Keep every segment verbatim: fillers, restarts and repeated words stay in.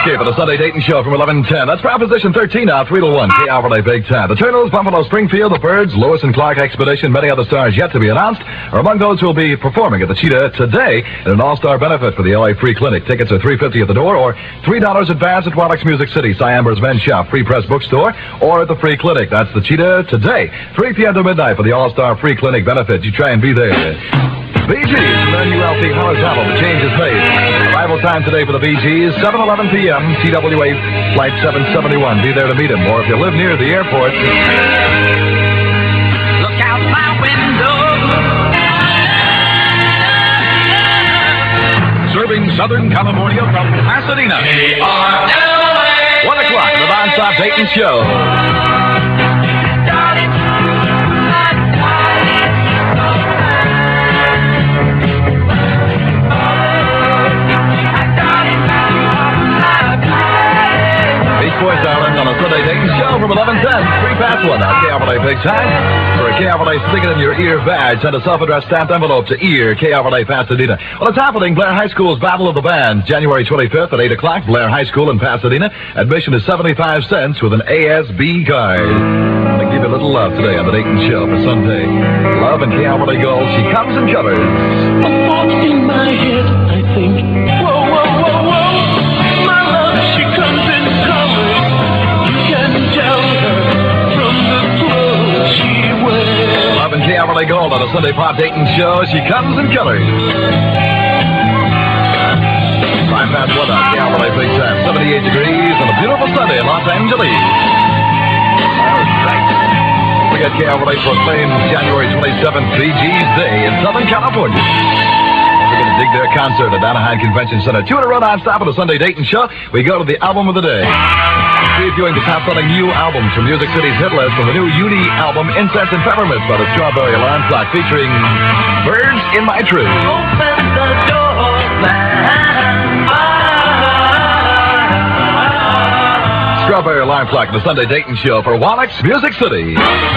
Escape at the Sunday Dayton Show from eleven ten. That's Proposition thirteen now, three to one, K R L A Big Time. The Turtles, Buffalo Springfield, the Birds, Lewis and Clark Expedition, many other stars yet to be announced, are among those who will be performing at the Cheetah today in an all-star benefit for the L A Free Clinic. Tickets are three dollars and fifty cents at the door or three dollars advance at Wallach's Music City, Siamber's Men's Shop, Free Press Bookstore, or at the Free Clinic. That's the Cheetah today, three p.m. to midnight for the all-star Free Clinic benefit. You try and be there. Bee Gees, the new L P Hollis album, The Change is Made. Arrival time today for the Bee Gees, seven eleven p.m., T W A Flight seven seventy-one. Be there to meet him, or if you live near the airport. Look out my window. Serving Southern California from Pasadena. K R L A. One o'clock, the non-stop Dayton Show. Boys, darling, on a Sunday Dayton Show from eleven ten. Three past one now, K R L A Big Time. For a K R L A stick it in your ear badge, send a self-addressed stamped envelope to ear, K R L A Pasadena. Well, it's happening, Blair High School's Battle of the Bands, January twenty-fifth at eight o'clock, Blair High School in Pasadena. Admission is seventy-five cents with an A S B card. I give you a little love today on the Dayton Show for Sunday. Love and K R L A Gold, she comes in colors. A thought in my head, I think, whoa, whoa, whoa, whoa. My love, she comes in colors. Love and K R L A Gold on a Sunday Pop Dayton Show. She comes in colors. Five past one on K R L A Big Time. seventy-eight degrees on a beautiful Sunday in Los Angeles. All right. We got K R L A proclaimed January twenty-seventh, Bee Gees Day in Southern California. We're going to dig their concert at Anaheim Convention Center. Two in a row non-stop at a Sunday Dayton Show. We go to the album of the day. Previewing the top-selling new albums from Music City's hit list from the new Uni album, Incense and Peppermints by the Strawberry Alarm Clock, featuring Birds in My Tree. Open the door, man. Strawberry Alarm Clock, the Sunday Dayton Show for Wallach's Music City.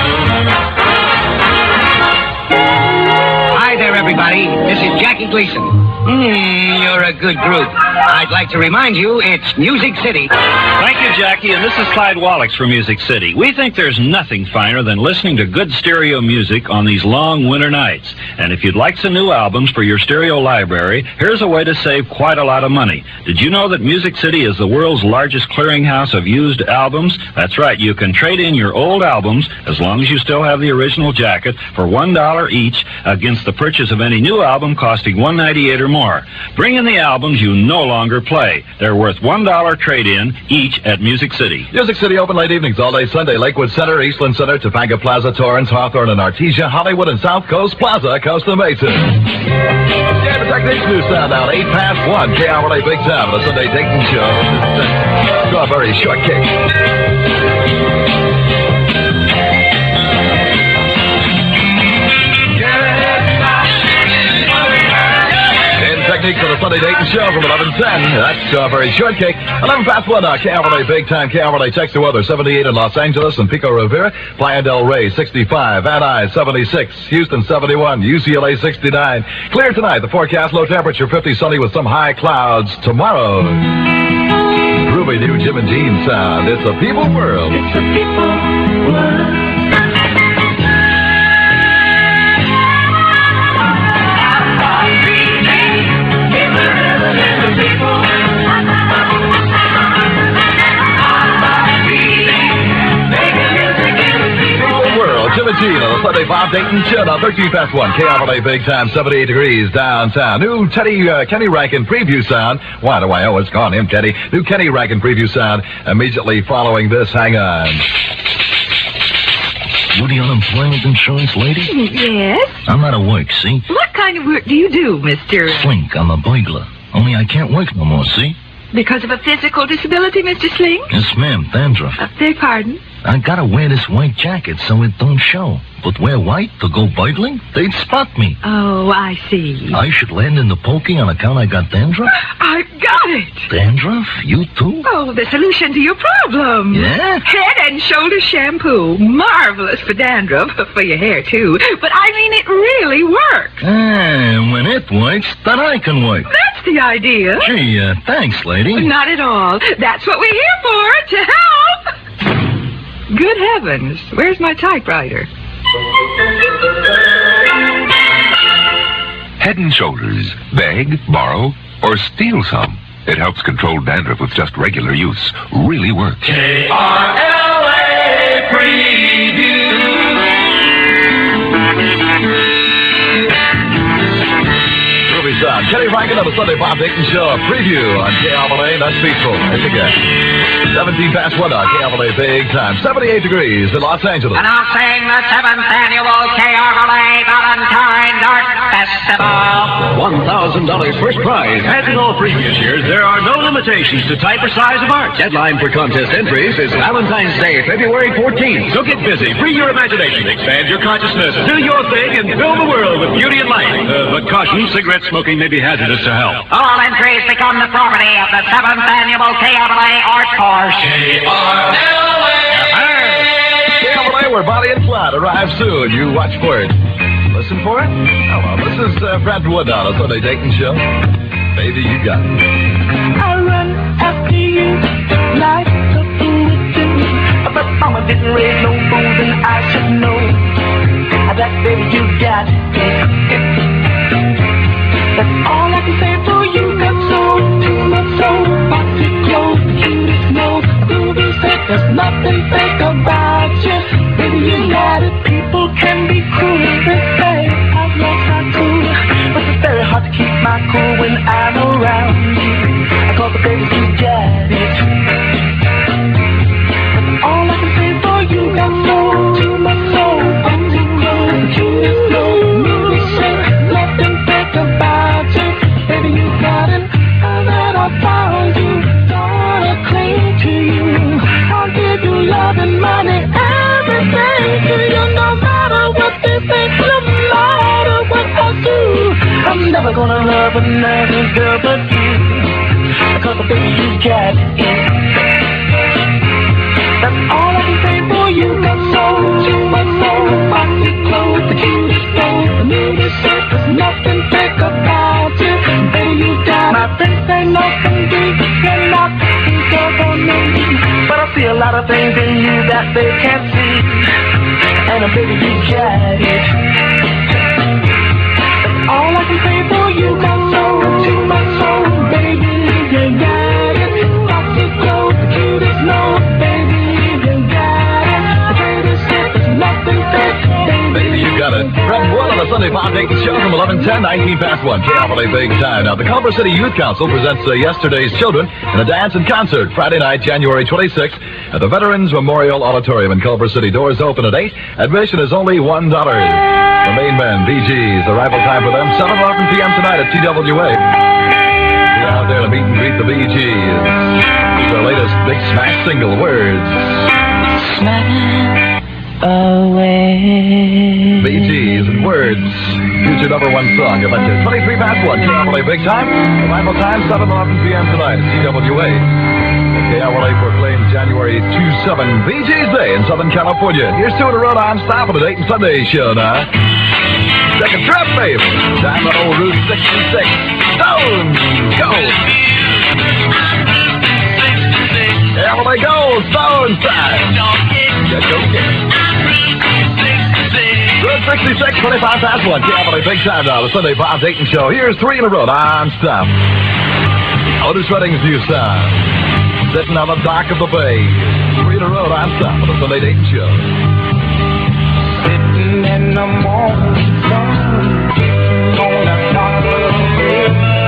Hi there, everybody. This is Jackie Gleason. Mm, you're a good group. I'd like to remind you, it's Music City. Thank you, Jackie, and this is Clyde Wallachs from Music City. We think there's nothing finer than listening to good stereo music on these long winter nights. And if you'd like some new albums for your stereo library, here's a way to save quite a lot of money. Did you know that Music City is the world's largest clearinghouse of used albums? That's right, you can trade in your old albums, as long as you still have the original jacket, for one dollar each against the purchase of any new album costing one ninety-eight or more. Bring in the albums you no longer play. They're worth one dollar trade-in each at Music City. Music City open late evenings all day Sunday. Lakewood Center, Eastland Center, Topanga Plaza, Torrance, Hawthorne, and Artesia, Hollywood, and South Coast Plaza, Costa Mesa. Yeah, the Techniques News sound now, eight past one. K R L A Big Time, the Sunday Dayton Show. Strawberry Shortcake. Technique for the Sunday Dayton Show from eleven ten. That's Strawberry Shortcake. eleven past one, uh, K R L A Big Time. K R L A checks the weather. seventy-eight in Los Angeles and Pico Rivera. Playa del Rey, sixty-five. Van Nuys, seventy-six. Houston, seventy-one. U C L A, sixty-nine. Clear tonight. The forecast, low temperature, fifty, sunny with some high clouds tomorrow. Groovy new Jim and Jean sound. It's a people world. It's a people world. Jim and Jean on the Sunday Bob Dayton Show. Now thirteen past one, K R L A Big Time, seventy-eight degrees downtown. New Teddy uh, Kenny Rankin preview sound. Why do I always call him Teddy? New Kenny Rankin preview sound immediately following this. Hang on. You the unemployment insurance lady? Yes. I'm out of work, see? What kind of work do you do, Mister Slink, I'm a burglar. Only I can't work no more, see? Because of a physical disability, Mister Sling? Yes, ma'am, dandruff. Uh, beg pardon? I gotta wear this white jacket so it don't show. But wear white to go burgling? They'd spot me. Oh, I see. I should land in the pokey on account I got dandruff? I've got it. Dandruff? You too? Oh, the solution to your problem. Yeah? Head and shoulder shampoo. Marvelous for dandruff. For your hair, too. But I mean, it really works. And when it works, then I can work. That's the idea. Gee, uh, thanks, lady. Not at all. That's what we're here for, to help. Good heavens. Where's my typewriter? Head and Shoulders. Beg, borrow, or steal some. It helps control dandruff with just regular use. Really works. K R L A Preview. Groovy sound. Kenny Franklin of the Sunday Bob Dayton Show. Preview on K R L A. That's peaceful. It's again. seventeen past one on K R L A Big Time. seventy-eight degrees in Los Angeles. Announcing the seventh annual K R L A Valentine's Art Festival. one thousand dollars first prize. As in all previous years, there are no limitations to type or size of art. Deadline for contest entries is Valentine's Day, February fourteenth. So get busy, free your imagination, expand your consciousness, do your thing, and fill the world with beauty and light. Uh, but caution, cigarette smoking may be hazardous to health. All entries become the property of the seventh annual K R L A Art Course. K R L A. K R L A, where Bonnie and Clyde arrive soon. You watch for it. Listen for it? Oh, well, this is uh, Brad Wood on a Sunday Dayton Show. Baby, you got it. I run after you like a fool. But mama didn't raise no fools, and I should know that, baby, you got it. That's all I can say for you. Got soul to my soul, boxy clothes, cutest nose, groovy set. There's nothing fake about you, baby. You got it. People can be cruel, they say I've lost my cool, but it's very hard to keep my cool when I'm around you. I call the baby, you got it. That's all I can say for you. Got soul to my soul, boxy clothes, cutest nose, groovy set. Nothing fake about you, baby. You got it. Now that I found you, gonna cling to you. I'll give you love and money, everything to you. No matter what they think, no matter what I do, I'm never gonna love another girl but you. Cause baby, you got it. That's all I can say for you. Got soul to my soul, boxy clothes, the cutest nose, the newest shirt. There's nothing fake about you, baby. You got it. My friends say nothing deep, you're not so for me, but I see a lot of things in you that they can't see, and uh, baby, you got it. That's all I can say for you. Got soul to my soul, baby. You got it. Boxy clothes, the cutest nose, baby. You got it. The greatest shit, there's nothing fake, baby. Baby, you got it. Brad Wood on the Sunday Bob Dayton Show from eleven ten, nineteen past one. K R L A Big Time. Now, the Culver City Youth Council presents uh, Yesterday's Children in a dance and concert Friday night, January twenty-sixth at the Veterans Memorial Auditorium in Culver City. Doors open at eight. Admission is only one dollar. The main men, Bee Gees. Arrival time for them, seven eleven p.m. tonight at T W A. Get out there to meet and greet the Bee Gees. It's their latest big smash single, Words. Smash away. Bee Gees and Words. Future number one song. I bet you. twenty-three past one. K R L A Big Time. Arrival time, seven eleven p.m. tonight at T W A. K R L A proclaims January twenty-seventh Bee Gees Day in Southern California. Here's two in a row non-stop on the Dayton Sunday Show now. Second trip, baby. Time on old Route sixty-six. Stone, go. K R L A go. Stone time. Get go, get it. Route sixty-six, twenty-five past one. K R L A Big Time now. The Sunday Bob Dayton Show. Here's three in a row non-stop. Otis Redding's new sound. Sitting on the dock of the bay. Three in a row non-stop on the Sunday Dayton Show. Sitting in the morning sun, on the dock of the bay.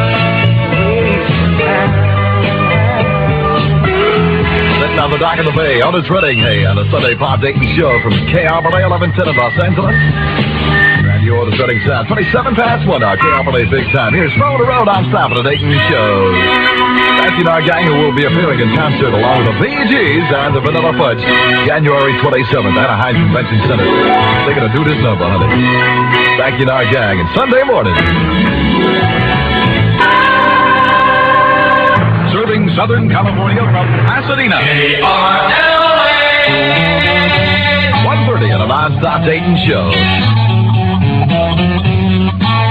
Sitting on the dock of the bay. Otis Redding, hey, on the Sunday Bob Dayton Show from K R L A eleven ten in Los Angeles. And you Otis Redding sound. twenty-seven past one, our K R L A Big Time. Here's Roll to Roll non-stop on the Dayton Show. That's Jackie and our gang, who will be appearing in concert along with the Bee Gees and the Vanilla Fudge, January twenty-seventh, Anaheim Convention Center. They're going to do this number, honey. Jackie and our gang, and Sunday morning. Serving Southern California from Pasadena. K R L A. one thirty on a non-stop Dayton show.